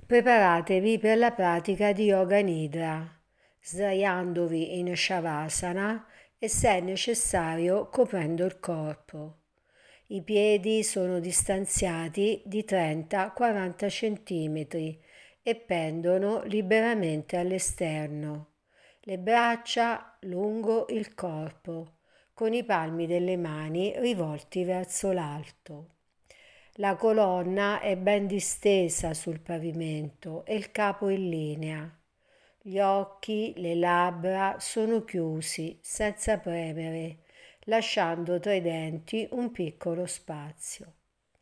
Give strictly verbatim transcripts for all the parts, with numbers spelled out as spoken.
Preparatevi per la pratica di Yoga Nidra, sdraiandovi in Shavasana e se è necessario coprendo il corpo. I piedi sono distanziati di trenta quaranta cm e pendono liberamente all'esterno. Le braccia lungo il corpo, con i palmi delle mani rivolti verso l'alto. La colonna è ben distesa sul pavimento e il capo in linea. Gli occhi, le labbra sono chiusi, senza premere, lasciando tra i denti un piccolo spazio.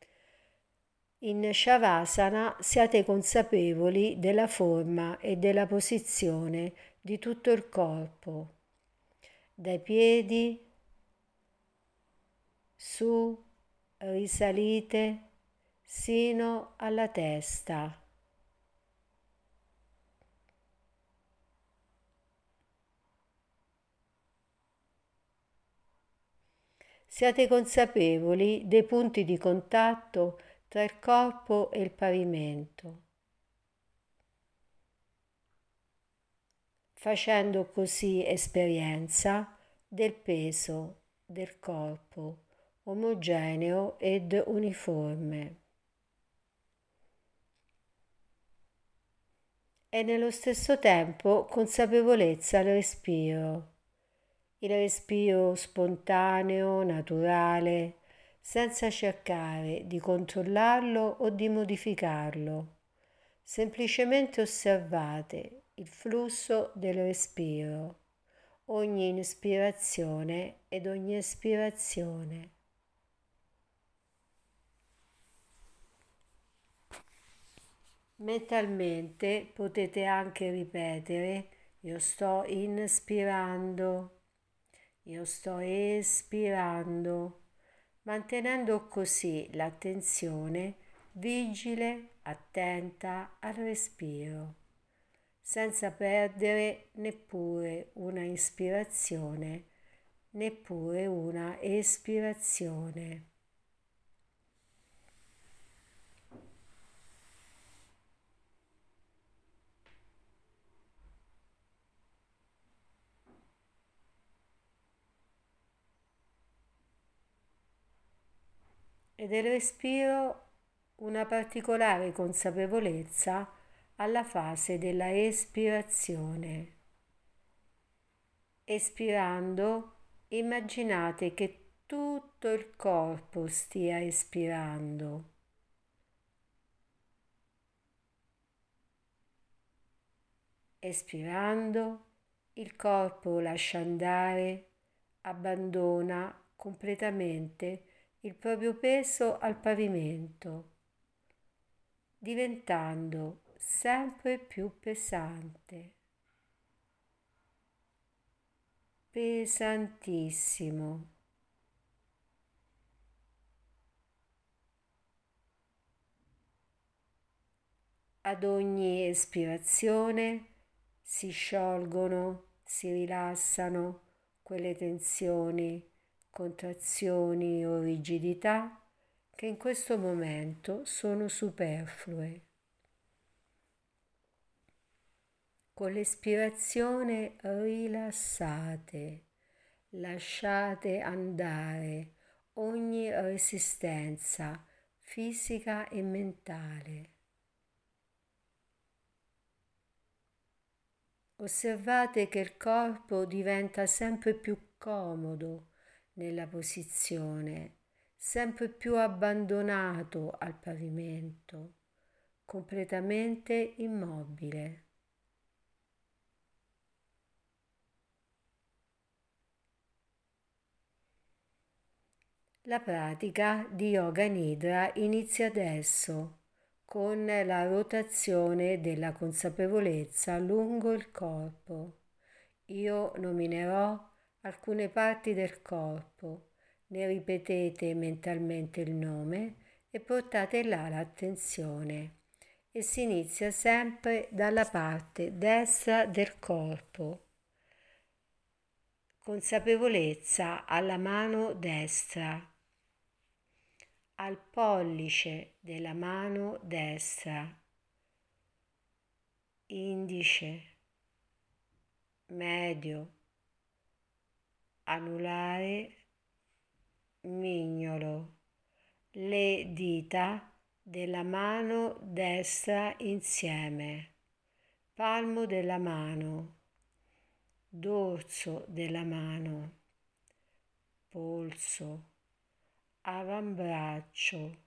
In Shavasana siate consapevoli della forma e della posizione di tutto il corpo, dai piedi su, risalite sino alla testa. Siate consapevoli dei punti di contatto tra il corpo e il pavimento, facendo così esperienza del peso del corpo omogeneo ed uniforme. E nello stesso tempo consapevolezza al respiro, il respiro spontaneo, naturale, senza cercare di controllarlo o di modificarlo. Semplicemente osservate il flusso del respiro, ogni ispirazione ed ogni espirazione. Mentalmente potete anche ripetere: io sto inspirando, io sto espirando, mantenendo così l'attenzione vigile, attenta al respiro, senza perdere neppure una ispirazione, neppure una espirazione. E del respiro una particolare consapevolezza alla fase della espirazione. Espirando, immaginate che tutto il corpo stia espirando. Espirando, il corpo lascia andare, abbandona completamente il proprio peso al pavimento, diventando sempre più pesante, pesantissimo. Ad ogni espirazione si sciolgono, si rilassano quelle tensioni, contrazioni o rigidità che in questo momento sono superflue. Con l'espirazione rilassate, lasciate andare ogni resistenza fisica e mentale. Osservate che il corpo diventa sempre più comodo nella posizione, sempre più abbandonato al pavimento, completamente immobile. La pratica di Yoga Nidra inizia adesso con la rotazione della consapevolezza lungo il corpo. Io nominerò alcune parti del corpo, ne ripetete mentalmente il nome e portate là l'attenzione. E si inizia sempre dalla parte destra del corpo. Consapevolezza alla mano destra, al pollice della mano destra, indice, medio, anulare, mignolo, le dita della mano destra insieme, palmo della mano, dorso della mano, polso, avambraccio,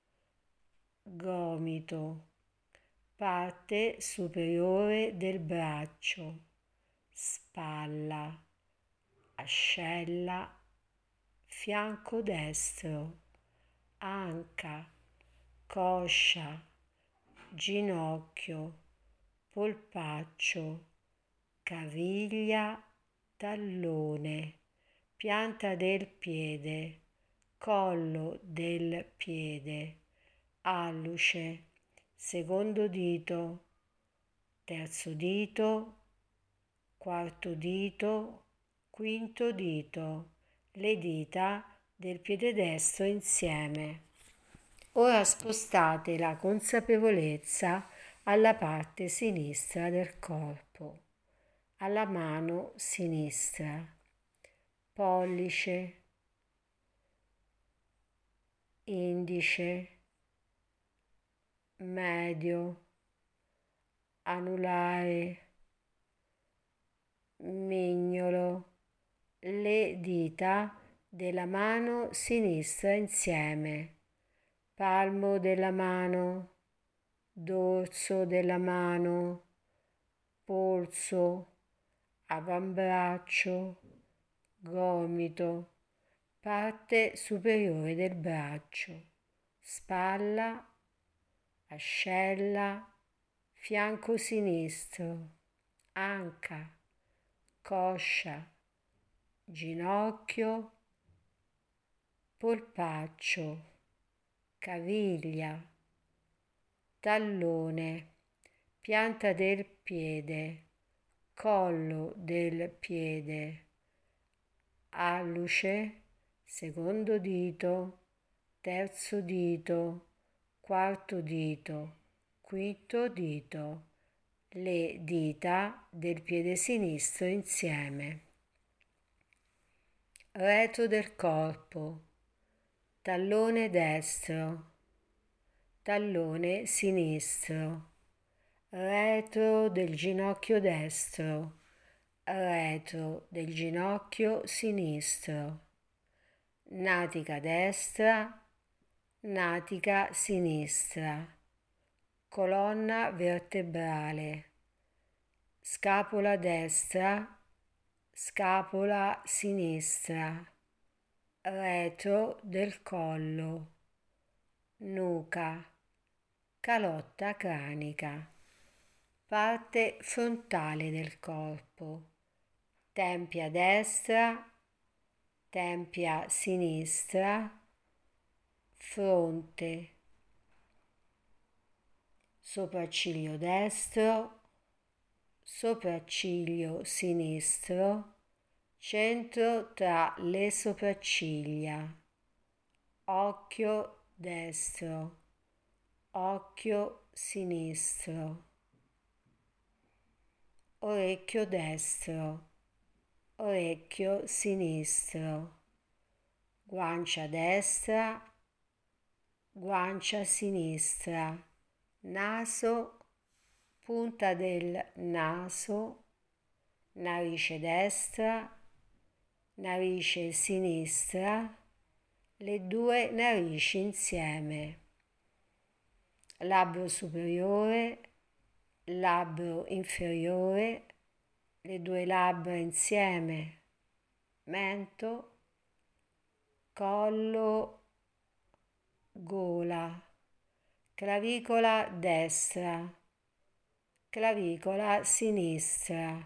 gomito, parte superiore del braccio, spalla, ascella, fianco destro, anca, coscia, ginocchio, polpaccio, caviglia, tallone, pianta del piede, collo del piede, alluce, secondo dito, terzo dito, quarto dito, quinto dito, le dita del piede destro insieme. Ora spostate la consapevolezza alla parte sinistra del corpo, alla mano sinistra, pollice, indice, medio, anulare, mignolo, le dita della mano sinistra insieme, palmo della mano, dorso della mano, polso, avambraccio, gomito, parte superiore del braccio, spalla, ascella, fianco sinistro, anca, coscia, ginocchio, polpaccio, caviglia, tallone, pianta del piede, collo del piede, alluce, secondo dito, terzo dito, quarto dito, quinto dito, le dita del piede sinistro insieme. Retro del corpo, tallone destro, tallone sinistro, retro del ginocchio destro, retro del ginocchio sinistro, natica destra, natica sinistra, colonna vertebrale, scapola destra, scapola sinistra, retro del collo, nuca, calotta cranica, parte frontale del corpo, tempia destra, tempia sinistra, fronte, sopracciglio destro, sopracciglio sinistro, centro tra le sopracciglia, occhio destro, occhio sinistro, orecchio destro, orecchio sinistro, guancia destra, guancia sinistra, naso, punta del naso, narice destra, narice sinistra, le due narici insieme, labbro superiore, labbro inferiore, le due labbra insieme, mento, collo, gola, clavicola destra, clavicola sinistra,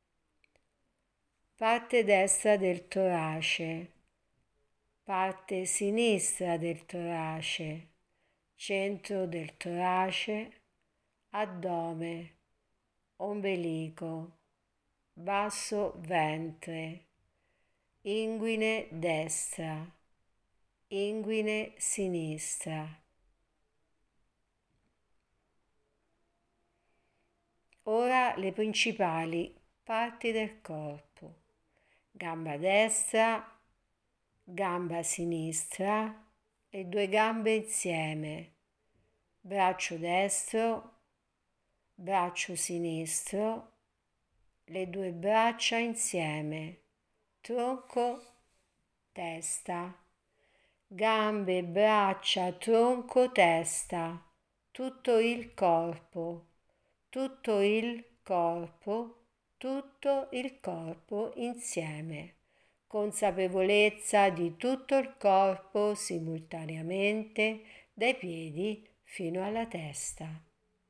parte destra del torace, parte sinistra del torace, centro del torace, addome, ombelico, basso ventre, inguine destra, inguine sinistra. Ora le principali parti del corpo: gamba destra, gamba sinistra, le due gambe insieme, braccio destro, braccio sinistro, le due braccia insieme, tronco, testa, gambe, braccia, tronco, testa, tutto il corpo, tutto il corpo, tutto il corpo insieme. Consapevolezza di tutto il corpo simultaneamente, dai piedi fino alla testa.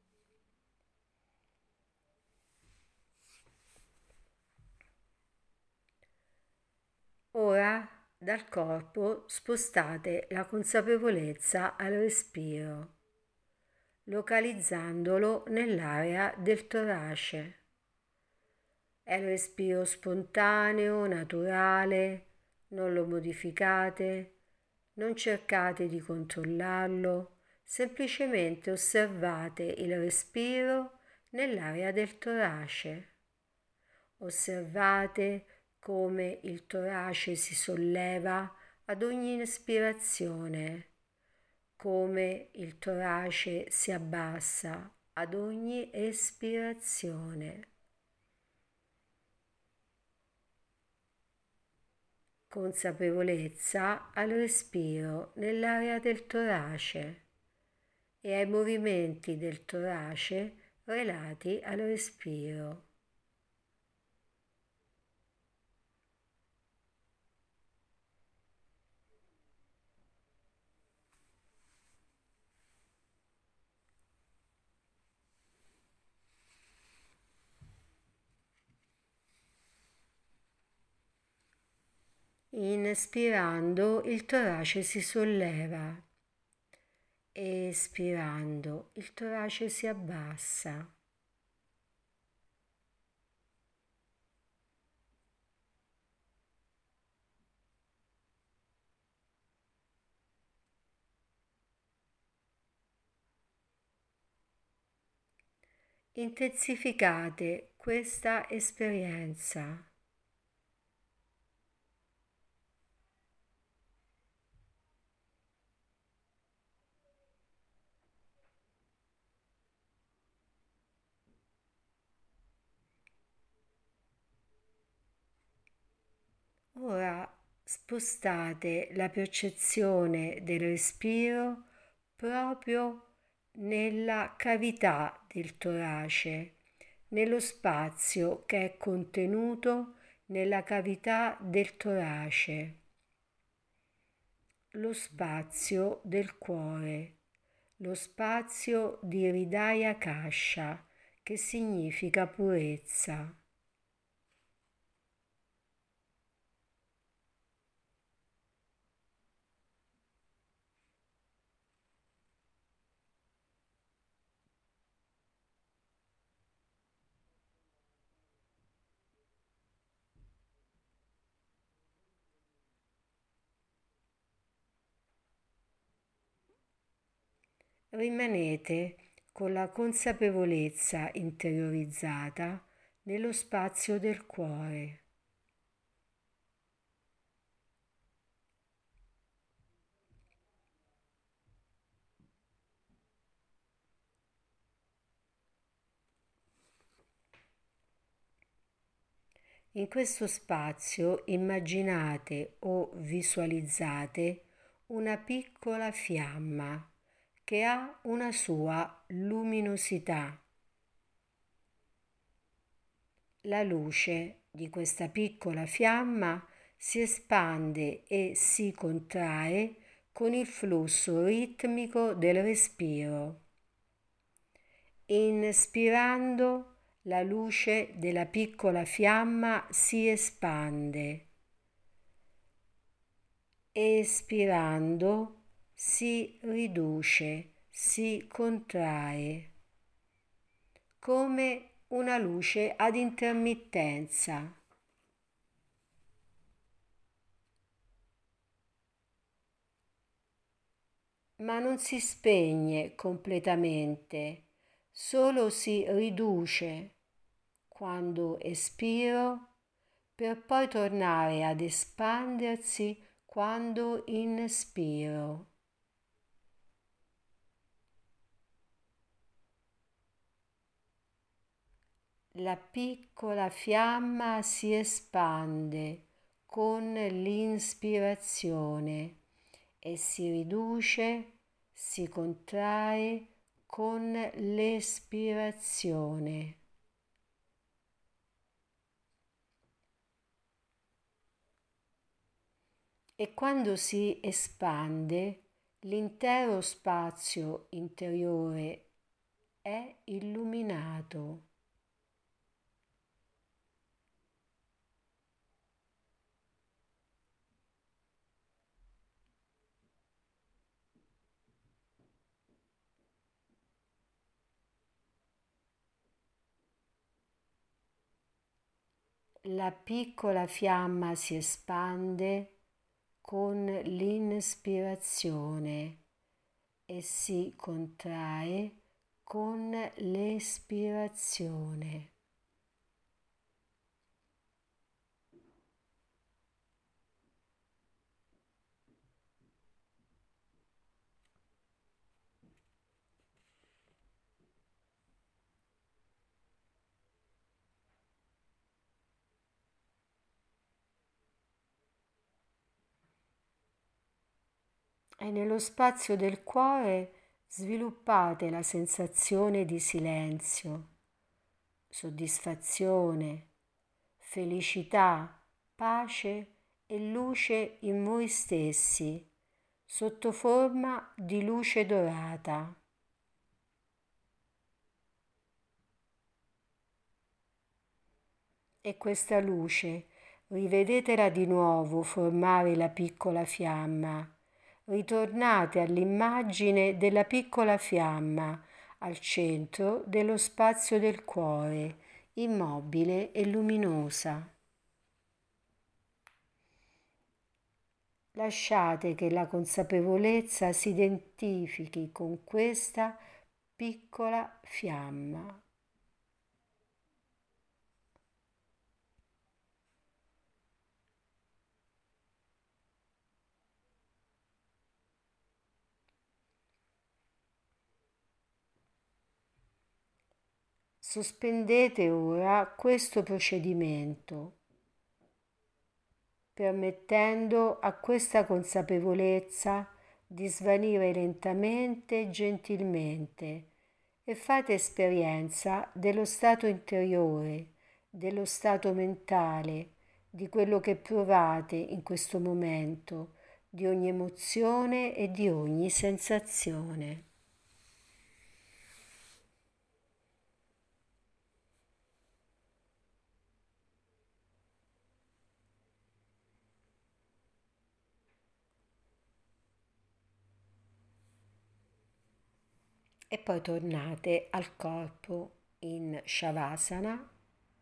Ora dal corpo spostate la consapevolezza al respiro, localizzandolo nell'area del torace. È il respiro spontaneo, naturale, non lo modificate, non cercate di controllarlo, semplicemente osservate il respiro nell'area del torace. Osservate come il torace si solleva ad ogni ispirazione, come il torace si abbassa ad ogni espirazione. Consapevolezza al respiro nell'area del torace e ai movimenti del torace relati al respiro. Inspirando il torace si solleva, espirando il torace si abbassa. Intensificate questa esperienza. Ora spostate la percezione del respiro proprio nella cavità del torace, nello spazio che è contenuto nella cavità del torace, lo spazio del cuore, lo spazio di Hridaya Kasha, che significa purezza. Rimanete con la consapevolezza interiorizzata nello spazio del cuore. In questo spazio immaginate o visualizzate una piccola fiamma che ha una sua luminosità. La luce di questa piccola fiamma si espande e si contrae con il flusso ritmico del respiro. Inspirando, la luce della piccola fiamma si espande. Espirando, si riduce, si contrae, come una luce ad intermittenza. Ma non si spegne completamente, solo si riduce quando espiro per poi tornare ad espandersi quando inspiro. La piccola fiamma si espande con l'inspirazione e si riduce, si contrae con l'espirazione. E quando si espande, l'intero spazio interiore è illuminato. La piccola fiamma si espande con l'inspirazione e si contrae con l'espirazione. E nello spazio del cuore sviluppate la sensazione di silenzio, soddisfazione, felicità, pace e luce in voi stessi, sotto forma di luce dorata. E questa luce, rivedetela di nuovo formare la piccola fiamma. Ritornate all'immagine della piccola fiamma al centro dello spazio del cuore, immobile e luminosa. Lasciate che la consapevolezza si identifichi con questa piccola fiamma. Sospendete ora questo procedimento, permettendo a questa consapevolezza di svanire lentamente e gentilmente, e fate esperienza dello stato interiore, dello stato mentale, di quello che provate in questo momento, di ogni emozione e di ogni sensazione. E poi tornate al corpo in Shavasana.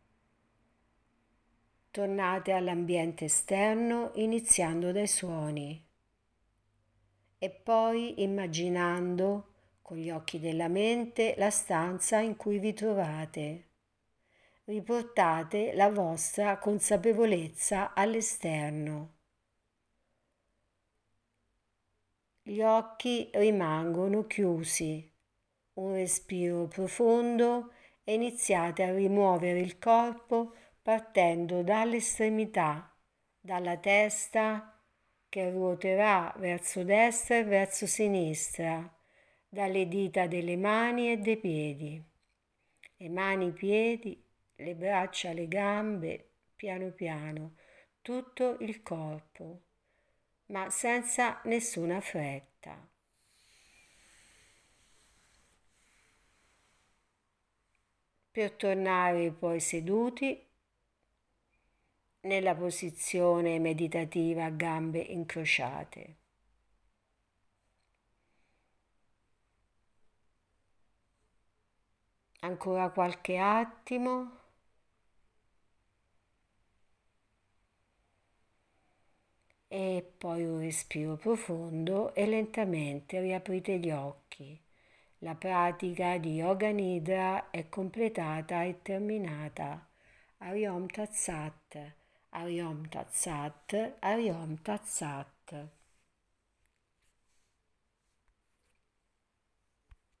Tornate all'ambiente esterno iniziando dai suoni e poi immaginando con gli occhi della mente la stanza in cui vi trovate. Riportate la vostra consapevolezza all'esterno. Gli occhi rimangono chiusi. Un respiro profondo e iniziate a rimuovere il corpo partendo dall'estremità, dalla testa che ruoterà verso destra e verso sinistra, dalle dita delle mani e dei piedi. Le mani, i piedi, le braccia, le gambe, piano piano, tutto il corpo, ma senza nessuna fretta. Per tornare poi seduti nella posizione meditativa a gambe incrociate. Ancora qualche attimo. E poi un respiro profondo e lentamente riaprite gli occhi. La pratica di Yoga Nidra è completata e terminata. Ariom Tat Sat, Ariom Tat Sat, Ariom Tat Sat.